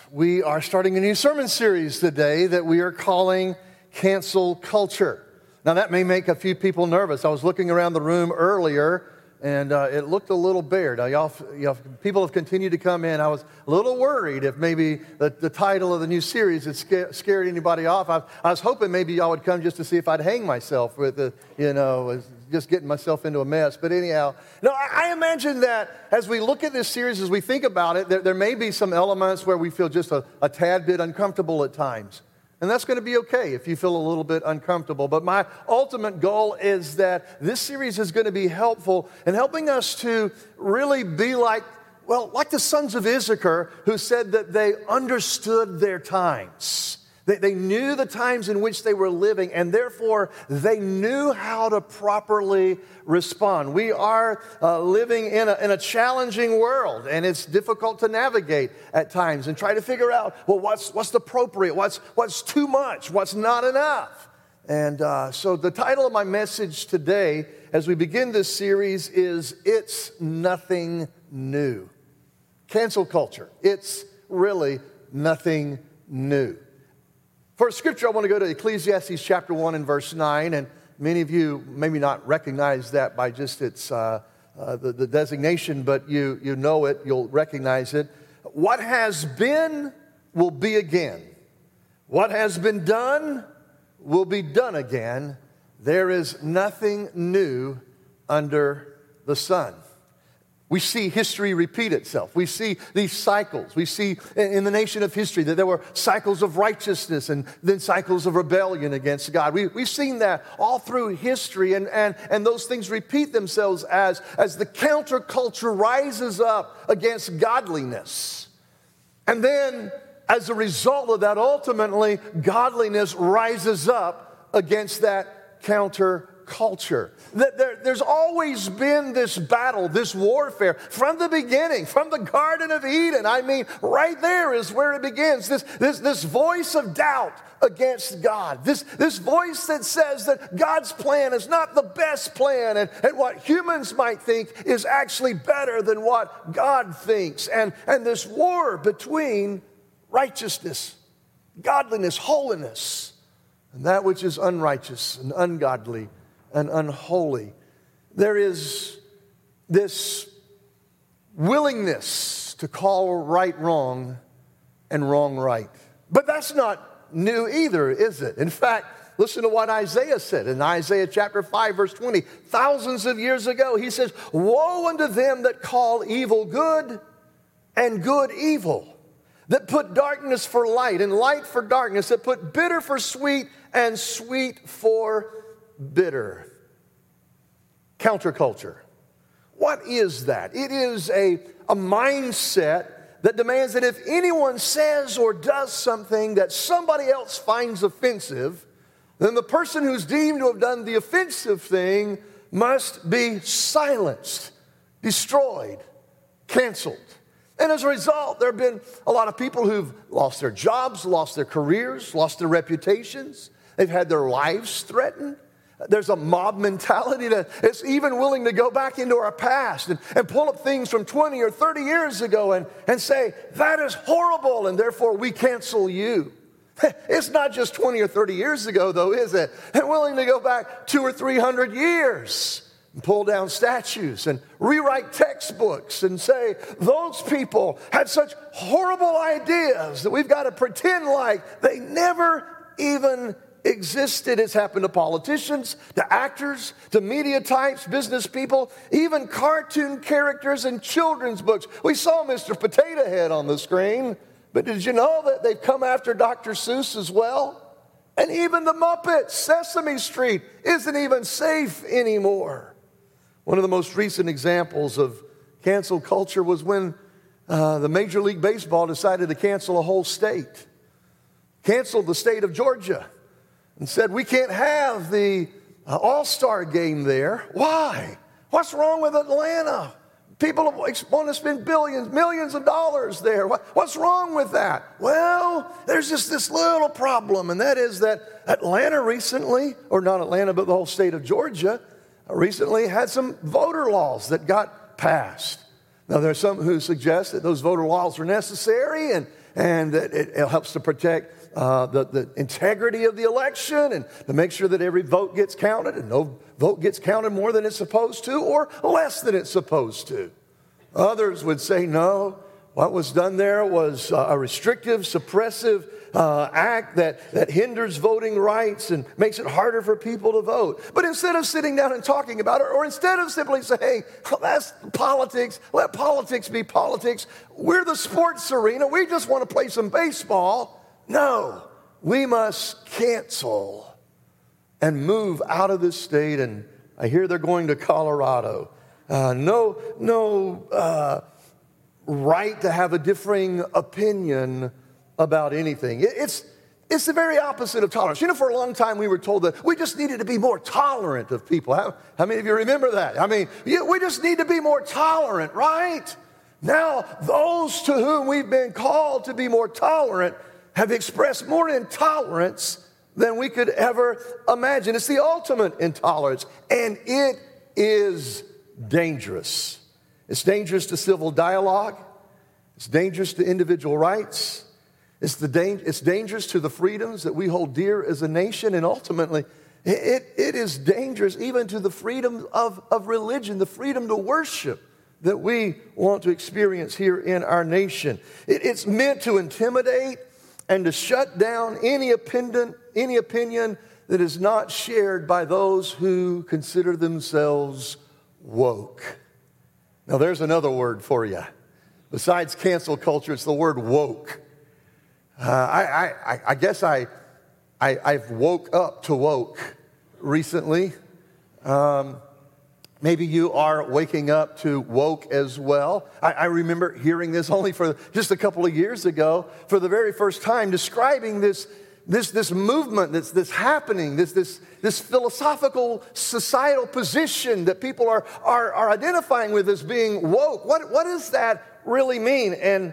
We are starting a new sermon series today that we are calling Cancel Culture. Now, that may make a few people nervous. I was looking around the room earlier, and it looked a little bare. Now, people have continued to come in. I was a little worried if maybe the title of the new series had scared anybody off. I was hoping maybe y'all would come just to see if I'd hang myself with just getting myself into a mess. But anyhow, no, I imagine that as we look at this series, as we think about it, there may be some elements where we feel just a tad bit uncomfortable at times. And that's going to be okay if you feel a little bit uncomfortable. But my ultimate goal is that this series is going to be helpful in helping us to really be like the sons of Issachar, who said that they understood their times. They knew the times in which they were living, and therefore they knew how to properly respond. We are living in a challenging world, and it's difficult to navigate at times and try to figure out, what's appropriate, what's too much, what's not enough. And so the title of my message today, as we begin this series, is It's Nothing New. Cancel culture. It's really nothing new. For scripture, I want to go to Ecclesiastes chapter 1 and verse 9, and many of you maybe not recognize that by just its the designation, but you know it, you'll recognize it. What has been will be again. What has been done will be done again. There is nothing new under the sun. We see history repeat itself. We see these cycles. We see in the nation of history that there were cycles of righteousness and then cycles of rebellion against God. We've seen that all through history, and those things repeat themselves as the counterculture rises up against godliness. And then, as a result of that, ultimately, godliness rises up against that counterculture. There's always been this battle, this warfare from the beginning, from the Garden of Eden. I mean, right there is where it begins. This voice of doubt against God. This voice that says that God's plan is not the best plan, and what humans might think is actually better than what God thinks. And this war between righteousness, godliness, holiness, and that which is unrighteous and ungodly and unholy. There is this willingness to call right wrong and wrong right. But that's not new either, is it? In fact, listen to what Isaiah said in Isaiah chapter 5, verse 20. Thousands of years ago, he says, "Woe unto them that call evil good and good evil, that put darkness for light and light for darkness, that put bitter for sweet and sweet for bitter." Counterculture. What is that? It is a mindset that demands that if anyone says or does something that somebody else finds offensive, then the person who's deemed to have done the offensive thing must be silenced, destroyed, canceled. And as a result, there have been a lot of people who've lost their jobs, lost their careers, lost their reputations. They've had their lives threatened. There's a mob mentality that is even willing to go back into our past and pull up things from 20 or 30 years ago and say, that is horrible, and therefore we cancel you. It's not just 20 or 30 years ago, though, is it? They're willing to go back 200 or 300 years and pull down statues and rewrite textbooks and say, those people had such horrible ideas that we've got to pretend like they never even existed. It's happened to politicians, to actors, to media types, business people, even cartoon characters in children's books. We saw Mr. Potato Head on the screen, but did you know that they've come after Dr. Seuss as well? And even the Muppets, Sesame Street, isn't even safe anymore. One of the most recent examples of cancel culture was when the Major League Baseball decided to cancel a whole state. Canceled the state of Georgia. And said, we can't have the All-Star game there. Why? What's wrong with Atlanta? People want to spend millions of dollars there. What's wrong with that? Well, there's just this little problem, and that is that Atlanta recently, or not Atlanta, but the whole state of Georgia, recently had some voter laws that got passed. Now, there are some who suggest that those voter laws were necessary, and and that it helps to protect the integrity of the election and to make sure that every vote gets counted and no vote gets counted more than it's supposed to or less than it's supposed to. Others would say, no, what was done there was a restrictive, suppressive act that hinders voting rights and makes it harder for people to vote. But instead of sitting down and talking about it, or instead of simply saying, oh, that's politics, let politics be politics, we're the sports arena, we just want to play some baseball. No, we must cancel and move out of this state. And I hear they're going to Colorado. No right to have a differing opinion about anything. It's the very opposite of tolerance. You know, for a long time we were told that we just needed to be more tolerant of people. How many of you remember that? I mean, we just need to be more tolerant, right? Now, those to whom we've been called to be more tolerant have expressed more intolerance than we could ever imagine. It's the ultimate intolerance, and it is dangerous. It's dangerous to civil dialogue. It's dangerous to individual rights. It's dangerous to the freedoms that we hold dear as a nation, and ultimately, it is dangerous even to the freedom of religion, the freedom to worship that we want to experience here in our nation. It's meant to intimidate and to shut down any opinion that is not shared by those who consider themselves woke. Now, there's another word for you. Besides cancel culture, it's the word woke. I guess I've woke up to woke recently. Maybe you are waking up to woke as well. I remember hearing this only for just a couple of years ago for the very first time, describing this movement that's happening, this philosophical societal position that people are identifying with as being woke. What does that really mean? And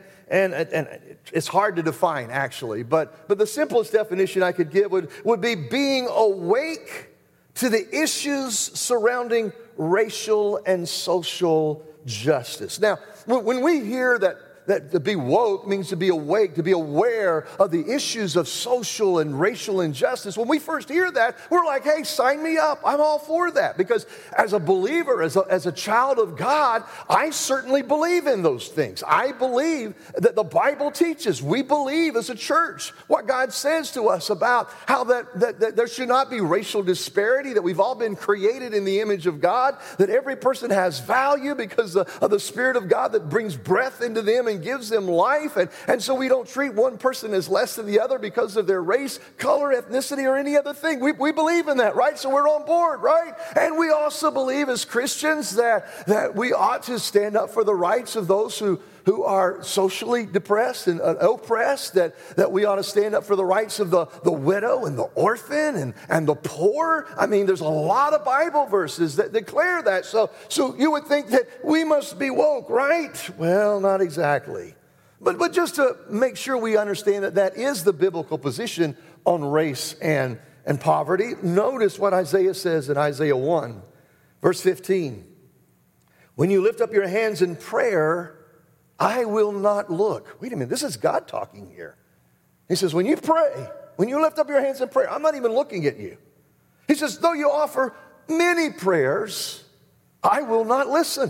it's hard to define, actually. But the simplest definition I could give would be being awake to the issues surrounding racial and social justice. Now, when we hear that to be woke means to be awake, to be aware of the issues of social and racial injustice. When we first hear that, we're like, hey, sign me up. I'm all for that. Because as a believer, as a child of God, I certainly believe in those things. I believe that the Bible teaches. We believe as a church what God says to us about how that there should not be racial disparity, that we've all been created in the image of God, that every person has value because of the Spirit of God that brings breath into them and gives them life, and so we don't treat one person as less than the other because of their race, color, ethnicity, or any other thing. We believe in that, right? So we're on board, right? And we also believe as Christians that we ought to stand up for the rights of those who are socially depressed and oppressed, that we ought to stand up for the rights of the widow and the orphan and the poor. I mean, there's a lot of Bible verses that declare that. So you would think that we must be woke, right? Well, not exactly. But just to make sure we understand that is the biblical position on race and poverty, notice what Isaiah says in Isaiah 1, verse 15. When you lift up your hands in prayer, I will not look. Wait a minute, this is God talking here. He says, when you pray, when you lift up your hands in prayer, I'm not even looking at you. He says, though you offer many prayers, I will not listen.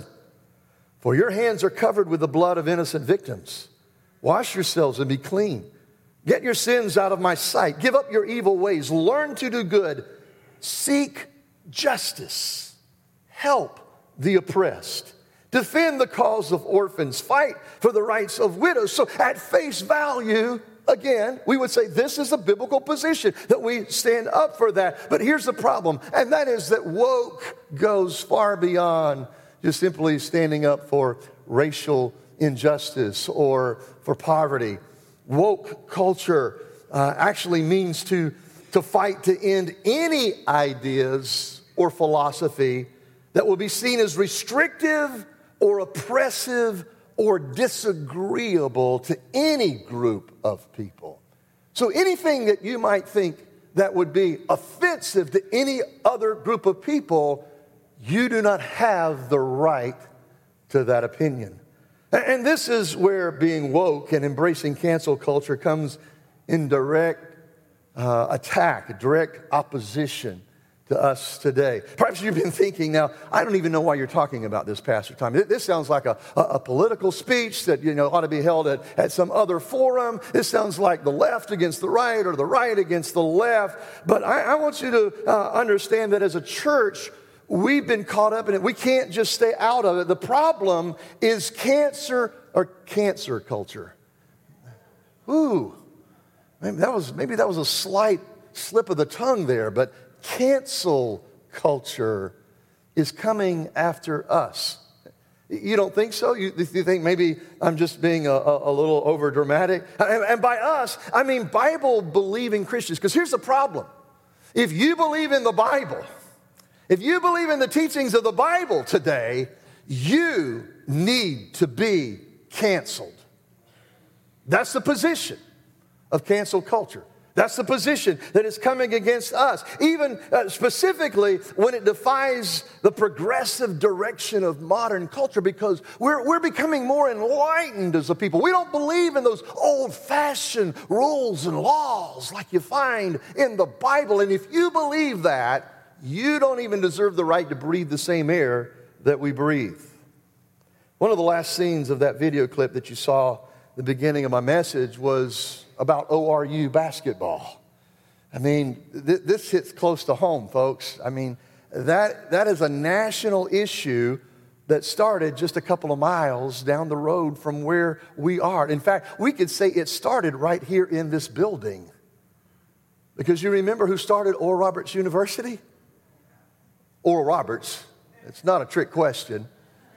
For your hands are covered with the blood of innocent victims. Wash yourselves and be clean. Get your sins out of my sight. Give up your evil ways. Learn to do good. Seek justice. Help the oppressed. Defend the cause of orphans. Fight for the rights of widows. So at face value, again, we would say this is a biblical position, that we stand up for that. But here's the problem, and that is that woke goes far beyond just simply standing up for racial injustice or for poverty. Woke culture actually means to fight to end any ideas or philosophy that will be seen as restrictive or oppressive or disagreeable to any group of people. So anything that you might think that would be offensive to any other group of people, you do not have the right to that opinion. And this is where being woke and embracing cancel culture comes in direct attack, direct opposition to us today. Perhaps you've been thinking, now, I don't even know why you're talking about this, Pastor Tom. This sounds like a political speech that, ought to be held at some other forum. This sounds like the left against the right or the right against the left. But I want you to understand that as a church, we've been caught up in it. We can't just stay out of it. The problem is cancer culture. Ooh, maybe that was a slight slip of the tongue there, but cancel culture is coming after us. You don't think so? You think maybe I'm just being a little over dramatic? And by us, I mean Bible-believing Christians. Because here's the problem. If you believe in the Bible, if you believe in the teachings of the Bible today, you need to be canceled. That's the position of cancel culture. That's the position that is coming against us, even specifically when it defies the progressive direction of modern culture, because we're becoming more enlightened as a people. We don't believe in those old-fashioned rules and laws like you find in the Bible. And if you believe that, you don't even deserve the right to breathe the same air that we breathe. One of the last scenes of that video clip that you saw the beginning of my message was about ORU basketball. I mean, this hits close to home, folks. I mean, that is a national issue that started just a couple of miles down the road from where we are. In fact, we could say it started right here in this building. Because you remember who started Oral Roberts University? Oral Roberts. It's not a trick question.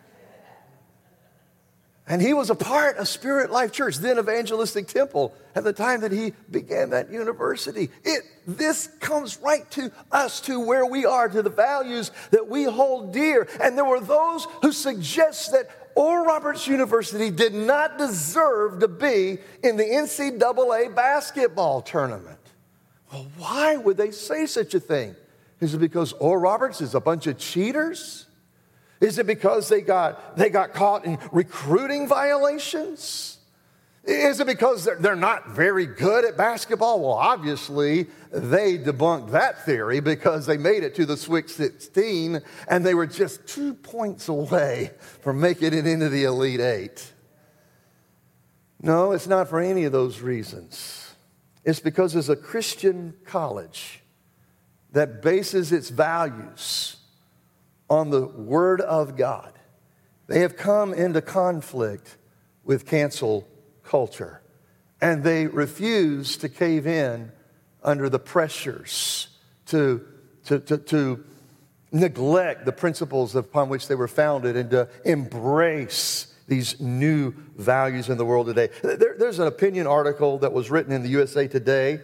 And he was a part of Spirit Life Church, then Evangelistic Temple, at the time that he began that university. This comes right to us, to where we are, to the values that we hold dear. And there were those who suggest that Oral Roberts University did not deserve to be in the NCAA basketball tournament. Well, why would they say such a thing? Is it because Oral Roberts is a bunch of cheaters? Is it because they got caught in recruiting violations? Is it because they're not very good at basketball? Well, obviously, they debunked that theory because they made it to the Sweet 16, and they were just 2 points away from making it into the Elite Eight. No, it's not for any of those reasons. It's because it's a Christian college that bases its values on the Word of God. They have come into conflict with cancel culture, and they refuse to cave in under the pressures to neglect the principles upon which they were founded and to embrace these new values in the world today. There's an opinion article that was written in the USA Today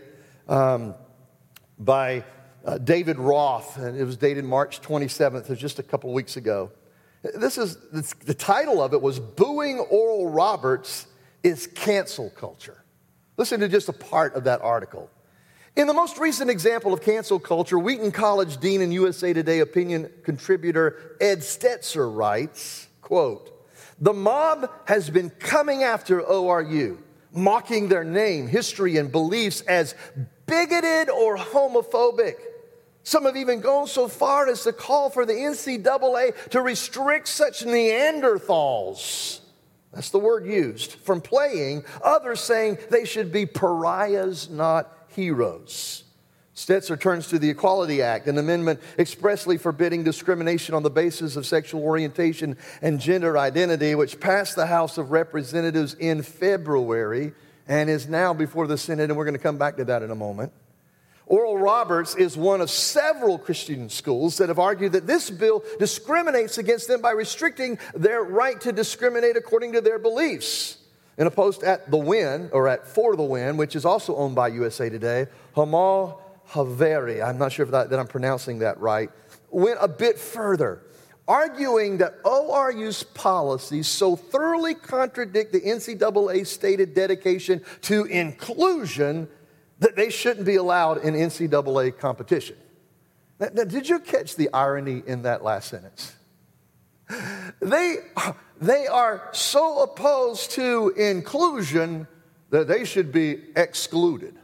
by David Roth, and it was dated March 27th, it was just a couple of weeks ago. The title of it was "Booing Oral Roberts is Cancel Culture." Listen to just a part of that article. In the most recent example of cancel culture, Wheaton College Dean and USA Today opinion contributor Ed Stetzer writes, quote, "The mob has been coming after ORU, mocking their name, history, and beliefs as bigoted or homophobic. Some have even gone so far as to call for the NCAA to restrict such Neanderthals," that's the word used, "from playing, others saying they should be pariahs, not heroes." Stetzer turns to the Equality Act, an amendment expressly forbidding discrimination on the basis of sexual orientation and gender identity, which passed the House of Representatives in February and is now before the Senate, and we're going to come back to that in a moment. Oral Roberts is one of several Christian schools that have argued that this bill discriminates against them by restricting their right to discriminate according to their beliefs. In a post at The Win, or at For the Win, which is also owned by USA Today, Hamal Haveri, I'm not sure if that I'm pronouncing that right, went a bit further, arguing that ORU's policies so thoroughly contradict the NCAA's stated dedication to inclusion that they shouldn't be allowed in NCAA competition. Now, did you catch the irony in that last sentence? They they are so opposed to inclusion that they should be excluded.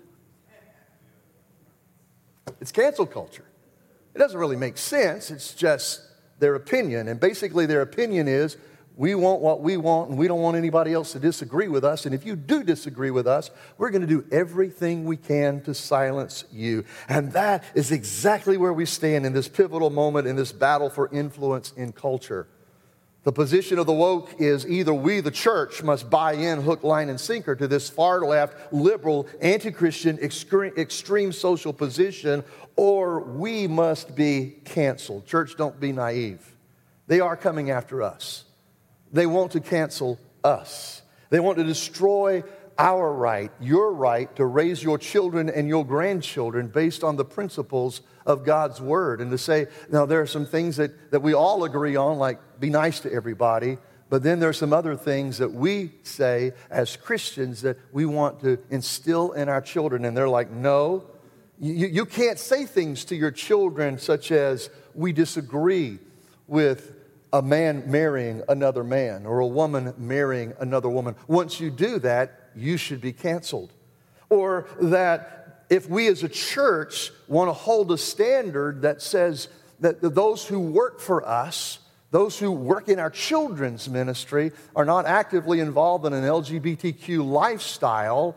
It's cancel culture. It doesn't really make sense. It's just their opinion. And basically their opinion is, we want what we want, and we don't want anybody else to disagree with us. And if you do disagree with us, we're going to do everything we can to silence you. And that is exactly where we stand in this pivotal moment in this battle for influence in culture. The position of the woke is either we, the church, must buy in hook, line, and sinker to this far-left, liberal, anti-Christian, extreme social position, or we must be canceled. Church, don't be naive. They are coming after us. They want to cancel us. They want to destroy our right, your right, to raise your children and your grandchildren based on the principles of God's Word. And to say, now there are some things that we all agree on, like be nice to everybody, but then there are some other things that we say as Christians that we want to instill in our children. And they're like, no, you can't say things to your children such as, we disagree with a man marrying another man or a woman marrying another woman. Once you do that, you should be canceled. Or that if we as a church want to hold a standard that says that those who work for us, those who work in our children's ministry are not actively involved in an LGBTQ lifestyle,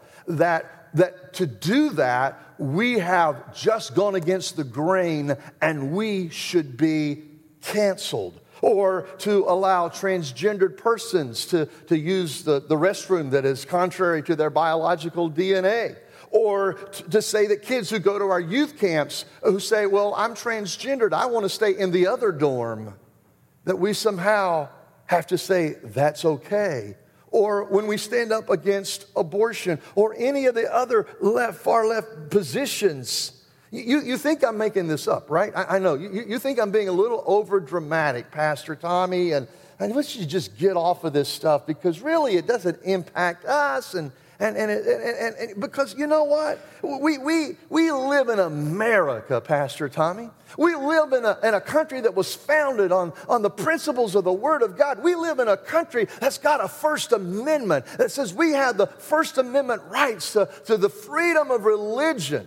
that to do that, we have just gone against the grain and we should be canceled. Or to allow transgendered persons to use the restroom that is contrary to their biological DNA. Or to say that kids who go to our youth camps who say, well, I'm transgendered, I want to stay in the other dorm, that we somehow have to say that's okay. Or when we stand up against abortion or any of the other far left positions. You think I'm making this up, right? I know. You think I'm being a little over dramatic, Pastor Tommy, and let's just get off of this stuff because really it doesn't impact us and because you know what? We live in America, Pastor Tommy. We live in a country that was founded on the principles of the Word of God. We live in a country that's got a First Amendment that says we have the First Amendment rights to the freedom of religion.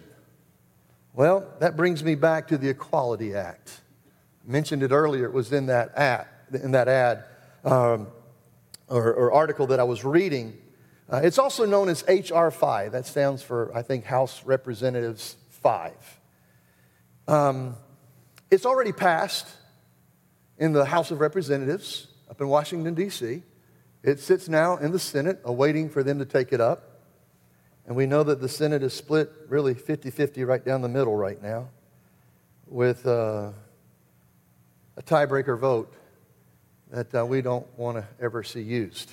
Well, that brings me back to the Equality Act. I mentioned it earlier. It was in that ad or article that I was reading. It's also known as H.R. 5. That stands for, I think, House Representatives 5. It's already passed in the House of Representatives up in Washington, D.C. It sits now in the Senate awaiting for them to take it up. And we know that the Senate is split really 50-50 right down the middle right now with a tiebreaker vote that we don't want to ever see used.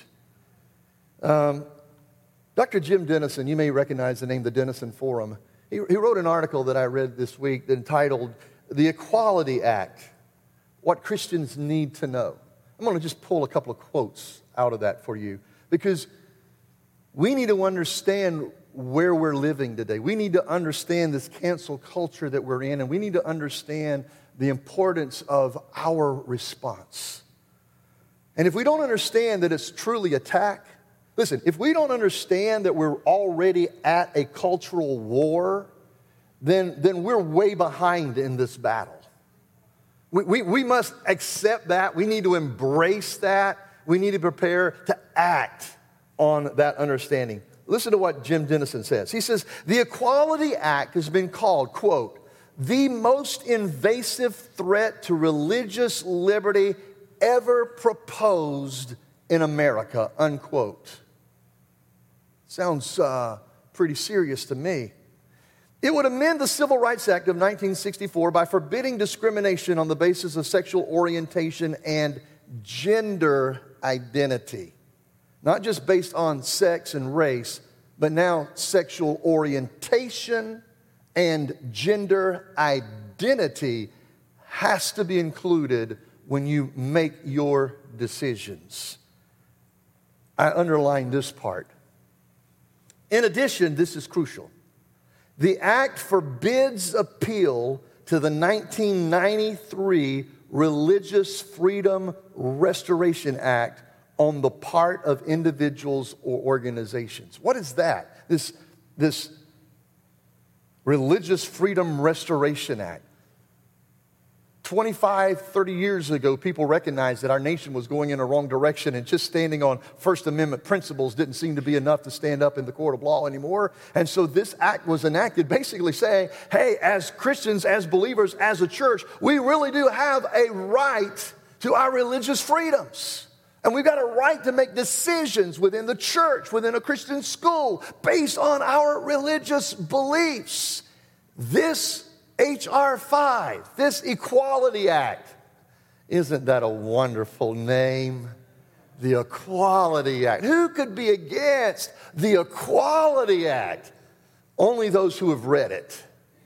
Dr. Jim Denison, you may recognize the name the Denison Forum. He wrote an article that I read this week entitled, The Equality Act, What Christians Need to Know. I'm going to just pull a couple of quotes out of that for you because we need to understand where we're living today. We need to understand this cancel culture that we're in, and we need to understand the importance of our response. And if we don't understand that it's truly attack, listen, if we don't understand that we're already at a cultural war, then we're way behind in this battle. We must accept that. We need to embrace that. We need to prepare to act on that understanding. Listen to what Jim Denison says. He says, the Equality Act has been called, quote, the most invasive threat to religious liberty ever proposed in America, unquote. Sounds pretty serious to me. It would amend the Civil Rights Act of 1964 by forbidding discrimination on the basis of sexual orientation and gender identity. Not just based on sex and race, but now sexual orientation and gender identity has to be included when you make your decisions. I underline this part. In addition, this is crucial. The act forbids appeal to the 1993 Religious Freedom Restoration Act on the part of individuals or organizations. What is that? This Religious Freedom Restoration Act. 25, 30 years ago, people recognized that our nation was going in a wrong direction, and just standing on First Amendment principles didn't seem to be enough to stand up in the court of law anymore. And so this act was enacted basically saying, hey, as Christians, as believers, as a church, we really do have a right to our religious freedoms. And we've got a right to make decisions within the church, within a Christian school, based on our religious beliefs. This H.R. 5, this Equality Act, isn't that a wonderful name? The Equality Act. Who could be against the Equality Act? Only those who have read it.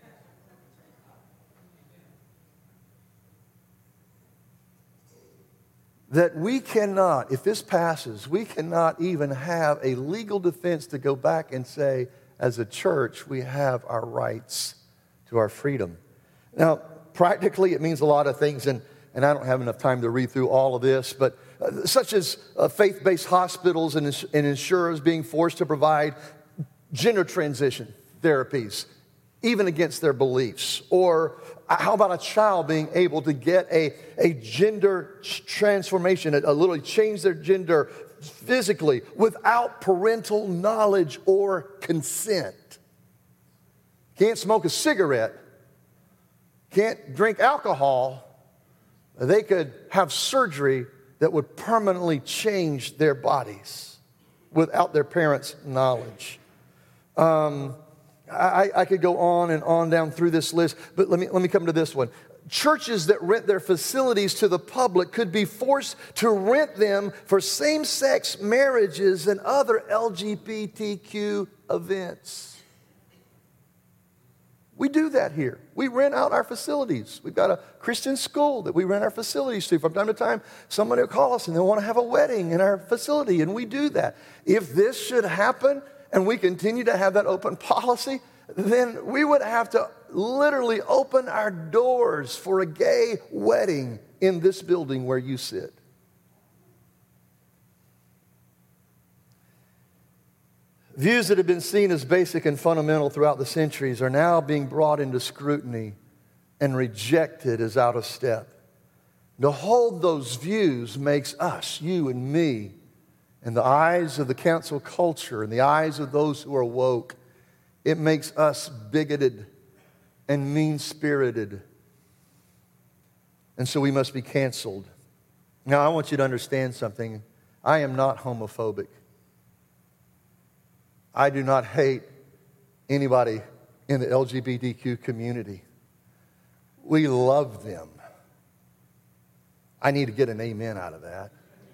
That we cannot, if this passes, we cannot even have a legal defense to go back and say, as a church, we have our rights to our freedom. Now, practically, it means a lot of things, and I don't have enough time to read through all of this, but such as faith-based hospitals and insurers being forced to provide gender transition therapies, even against their beliefs. Or how about a child being able to get a gender transformation, literally change their gender physically without parental knowledge or consent? Can't smoke a cigarette, can't drink alcohol. They could have surgery that would permanently change their bodies without their parents' knowledge. I could go on and on down through this list, but let me come to this one. Churches that rent their facilities to the public could be forced to rent them for same-sex marriages and other LGBTQ events. We do that here. We rent out our facilities. We've got a Christian school that we rent our facilities to. From time to time, somebody will call us and they want to have a wedding in our facility, and we do that. If this should happen and we continue to have that open policy, then we would have to literally open our doors for a gay wedding in this building where you sit. Views that have been seen as basic and fundamental throughout the centuries are now being brought into scrutiny and rejected as out of step. To hold those views makes us, you and me, in the eyes of the cancel culture, in the eyes of those who are woke, it makes us bigoted and mean-spirited. And so we must be canceled. Now, I want you to understand something. I am not homophobic. I do not hate anybody in the LGBTQ community. We love them. I need to get an amen out of that.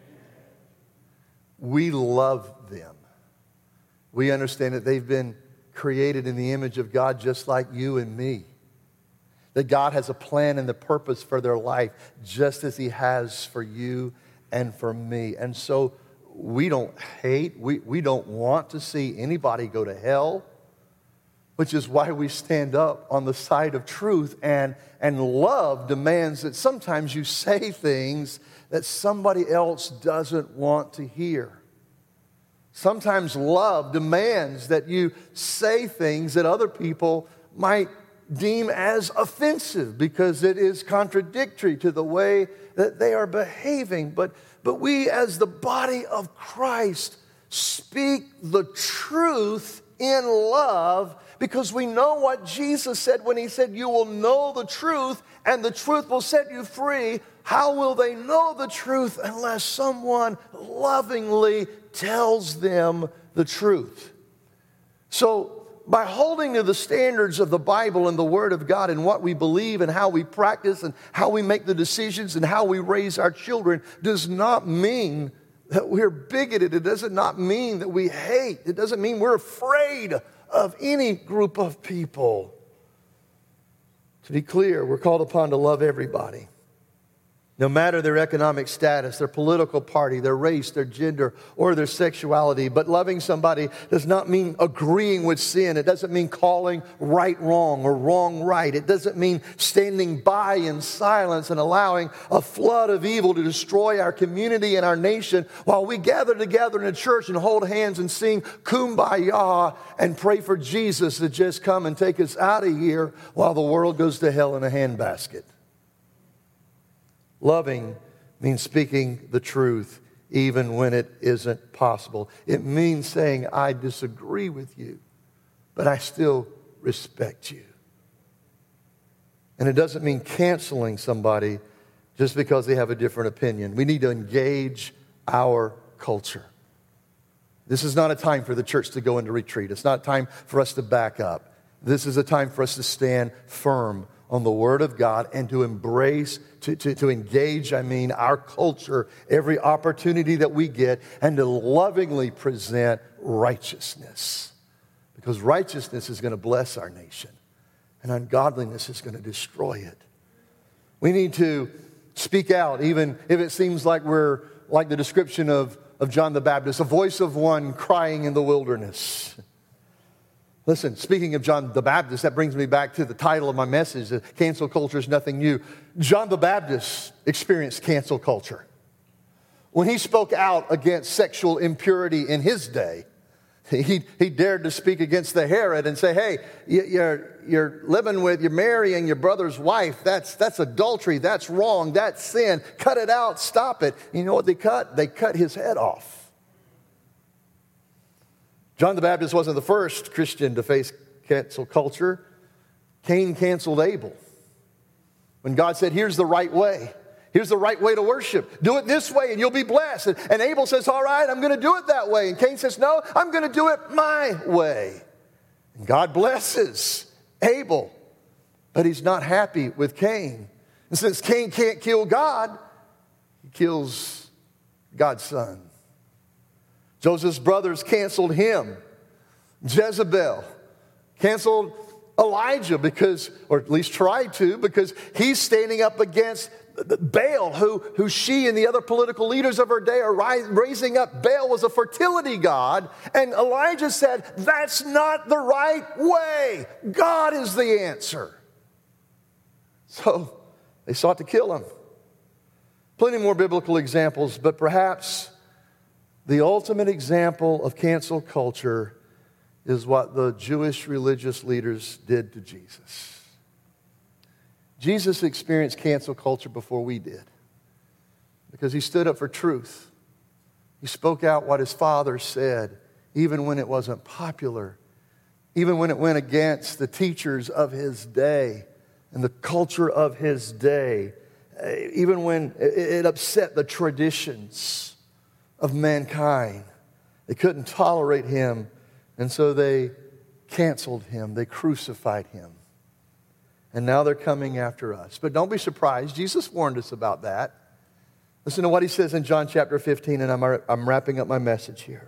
We love them. We understand that they've been created in the image of God just like you and me. That God has a plan and the purpose for their life just as He has for you and for me. And so we don't hate, we don't want to see anybody go to hell, which is why we stand up on the side of truth, and love demands that sometimes you say things that somebody else doesn't want to hear. Sometimes love demands that you say things that other people might deem as offensive because it is contradictory to the way that they are behaving. But we as the body of Christ speak the truth in love because we know what Jesus said when He said, you will know the truth and the truth will set you free. How will they know the truth unless someone lovingly tells them the truth? So by holding to the standards of the Bible and the Word of God and what we believe and how we practice and how we make the decisions and how we raise our children does not mean that we're bigoted. It does not mean that we hate. It doesn't mean we're afraid of any group of people. To be clear, we're called upon to love everybody. No matter their economic status, their political party, their race, their gender, or their sexuality. But loving somebody does not mean agreeing with sin. It doesn't mean calling right wrong or wrong right. It doesn't mean standing by in silence and allowing a flood of evil to destroy our community and our nation while we gather together in a church and hold hands and sing Kumbaya and pray for Jesus to just come and take us out of here while the world goes to hell in a handbasket. Loving means speaking the truth even when it isn't possible. It means saying, I disagree with you, but I still respect you. And it doesn't mean canceling somebody just because they have a different opinion. We need to engage our culture. This is not a time for the church to go into retreat. It's not a time for us to back up. This is a time for us to stand firm on the Word of God and to embrace, to engage, our culture, every opportunity that we get, and to lovingly present righteousness. Because righteousness is going to bless our nation, and ungodliness is going to destroy it. We need to speak out, even if it seems like we're like the description of John the Baptist, a voice of one crying in the wilderness. Listen, speaking of John the Baptist, that brings me back to the title of my message, Cancel Culture is Nothing New. John the Baptist experienced cancel culture. When he spoke out against sexual impurity in his day, he dared to speak against the Herod and say, hey, you're marrying your brother's wife. That's adultery. That's wrong. That's sin. Cut it out. Stop it. You know what they cut? They cut his head off. John the Baptist wasn't the first Christian to face cancel culture. Cain canceled Abel. When God said, here's the right way. Here's the right way to worship. Do it this way and you'll be blessed. And Abel says, all right, I'm going to do it that way. And Cain says, no, I'm going to do it my way. And God blesses Abel. But he's not happy with Cain. And since Cain can't kill God, he kills God's son. Joseph's brothers canceled him. Jezebel canceled Elijah or at least tried to, because he's standing up against Baal, who she and the other political leaders of her day are raising up. Baal was a fertility god, and Elijah said, that's not the right way. God is the answer. So they sought to kill him. Plenty more biblical examples, but perhaps the ultimate example of cancel culture is what the Jewish religious leaders did to Jesus. Jesus experienced cancel culture before we did because he stood up for truth. He spoke out what his Father said, even when it wasn't popular, even when it went against the teachers of his day and the culture of his day, even when it upset the traditions of mankind. They couldn't tolerate him, and so they canceled him. They crucified him. And now they're coming after us. But don't be surprised. Jesus warned us about that. Listen to what he says in John chapter 15, and I'm wrapping up my message here.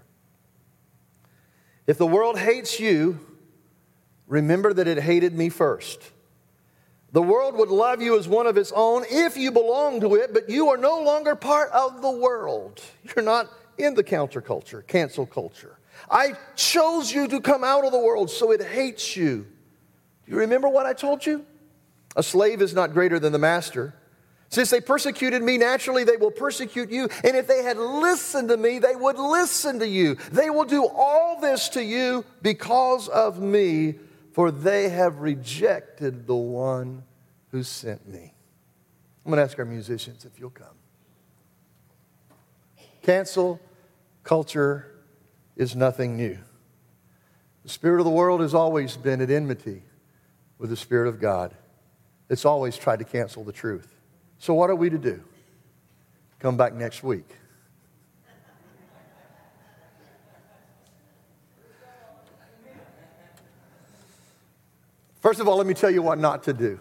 If the world hates you, remember that it hated me first. The world would love you as one of its own if you belong to it, but you are no longer part of the world. You're not in the counterculture, cancel culture. I chose you to come out of the world, so it hates you. Do you remember what I told you? A slave is not greater than the master. Since they persecuted me, naturally they will persecute you. And if they had listened to me, they would listen to you. They will do all this to you because of me, for they have rejected the one who sent me. I'm going to ask our musicians if you'll come. Cancel culture is nothing new. The spirit of the world has always been at enmity with the Spirit of God. It's always tried to cancel the truth. So what are we to do? Come back next week. First of all, let me tell you what not to do.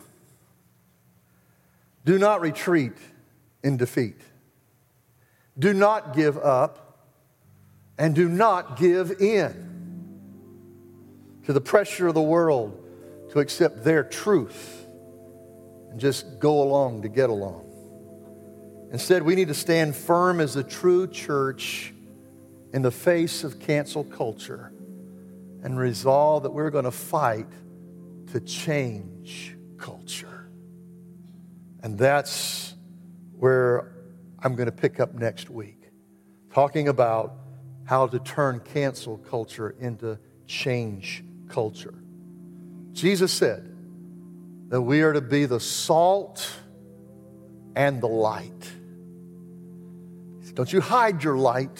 Do not retreat in defeat. Do not give up, and do not give in to the pressure of the world to accept their truth and just go along to get along. Instead, we need to stand firm as a true church in the face of cancel culture and resolve that we're going to fight to change culture. And that's where I'm going to pick up next week, talking about how to turn cancel culture into change culture. Jesus said that we are to be the salt and the light. Don't you hide your light.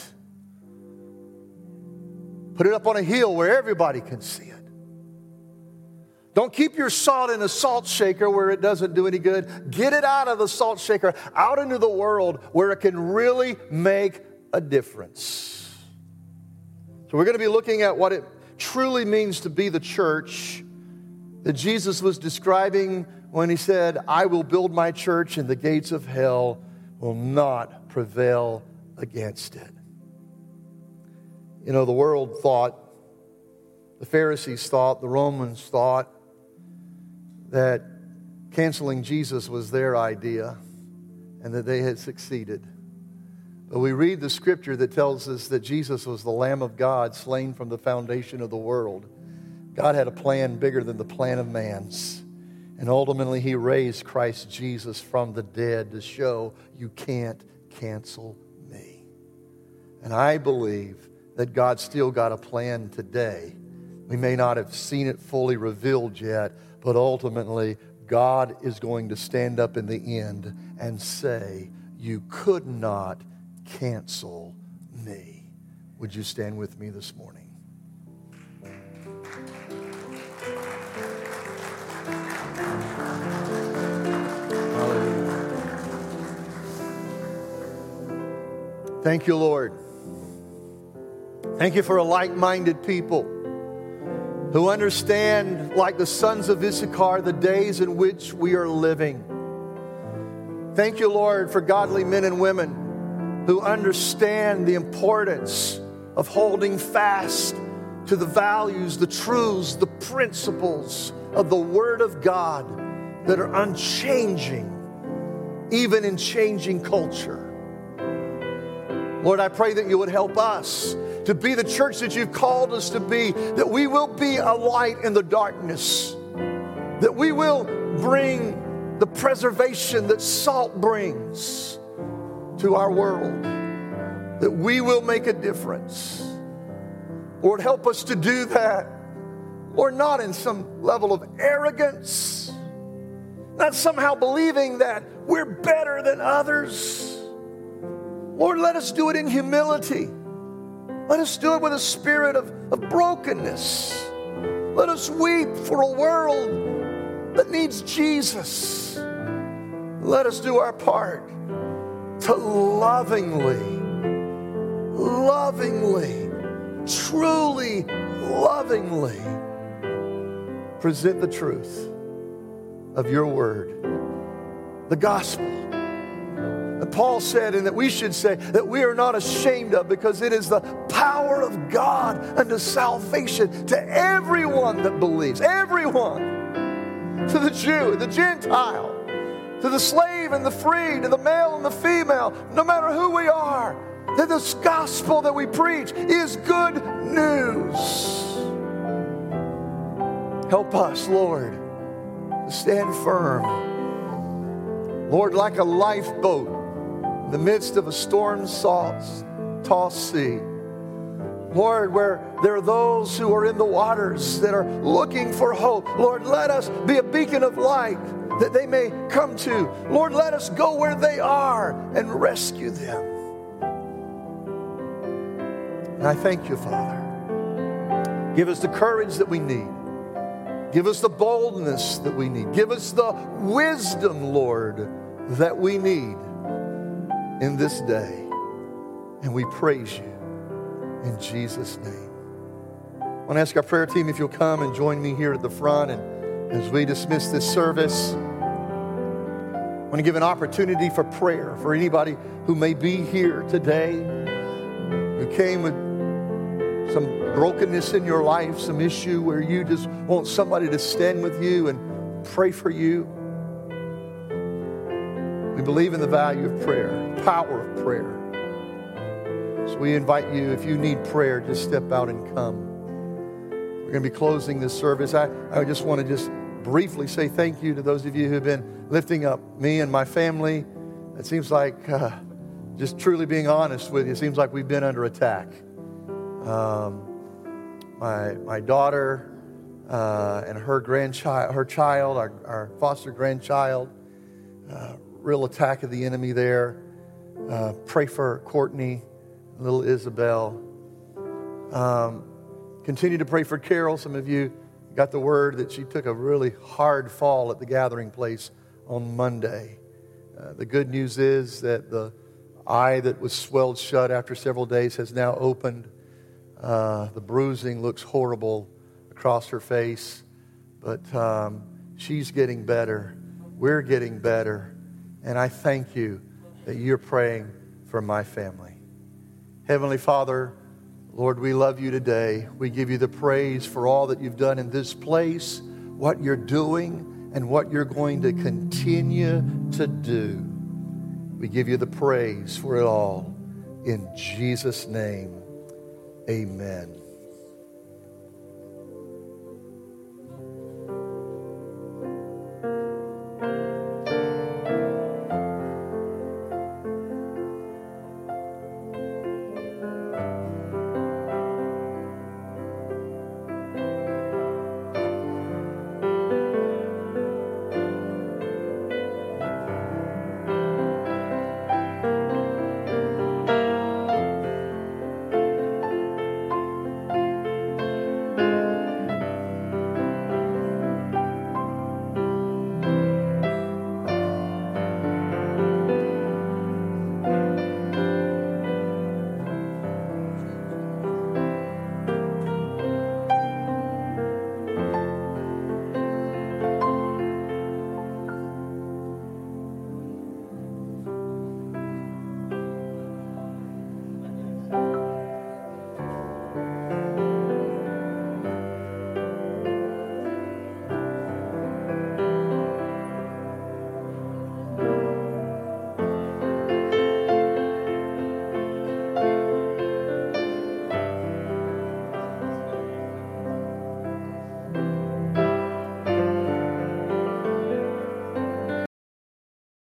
Put it up on a hill where everybody can see it. Don't keep your salt in a salt shaker where it doesn't do any good. Get it out of the salt shaker, out into the world where it can really make a difference. So we're going to be looking at what it truly means to be the church that Jesus was describing when he said, I will build my church and the gates of hell will not prevail against it. You know, the world thought, the Pharisees thought, the Romans thought that canceling Jesus was their idea and that they had succeeded. But we read the scripture that tells us that Jesus was the Lamb of God slain from the foundation of the world. God had a plan bigger than the plan of man's. And ultimately, he raised Christ Jesus from the dead to show you can't cancel me. And I believe that God's still got a plan today. We may not have seen it fully revealed yet, but ultimately, God is going to stand up in the end and say, you could not cancel me. Would you stand with me this morning? Thank you, Lord. Thank you for a like-minded people who understand, like the sons of Issachar, the days in which we are living. Thank you, Lord, for godly men and women who understand the importance of holding fast to the values, the truths, the principles of the Word of God that are unchanging, even in changing culture. Lord, I pray that you would help us to be the church that you've called us to be, that we will be a light in the darkness, that we will bring the preservation that salt brings to our world, that we will make a difference. Lord, help us to do that. Lord, not in some level of arrogance, not somehow believing that we're better than others. Lord, let us do it in humility. Let us do it with a spirit of brokenness. Let us weep for a world that needs Jesus. Let us do our part to lovingly, truly lovingly present the truth of your word, the gospel. That Paul said, and that we should say, that we are not ashamed of, because it is the power of God unto salvation to everyone that believes. Everyone. To the Jew and the Gentile. To the slave and the free. To the male and the female. No matter who we are. That this gospel that we preach is good news. Help us, Lord, to stand firm. Lord, like a lifeboat in the midst of a storm-tossed sea. Lord, where there are those who are in the waters that are looking for hope. Lord, let us be a beacon of light that they may come to. Lord, let us go where they are and rescue them. And I thank you, Father. Give us the courage that we need. Give us the boldness that we need. Give us the wisdom, Lord, that we need in this day. And we praise you in Jesus' name. I want to ask our prayer team if you'll come and join me here at the front. And as we dismiss this service, I want to give an opportunity for prayer for anybody who may be here today, who came with some brokenness in your life, some issue where you just want somebody to stand with you and pray for you. We believe in the value of prayer, power of prayer. So we invite you, if you need prayer, just step out and come. We're going to be closing this service. I just want to just briefly say thank you to those of you who've been lifting up me and my family. It seems like, just truly being honest with you, it seems like we've been under attack. My daughter and her child, our foster grandchild, real attack of the enemy there. Pray for Courtney, little Isabel. Continue to pray for Carol. Some of you got the word that she took a really hard fall at the gathering place on Monday. The good news is that the eye that was swelled shut after several days has now opened. The bruising looks horrible across her face, but she's getting better. We're getting better. And I thank you that you're praying for my family. Heavenly Father, Lord, we love you today. We give you the praise for all that you've done in this place, what you're doing, and what you're going to continue to do. We give you the praise for it all. In Jesus' name, amen.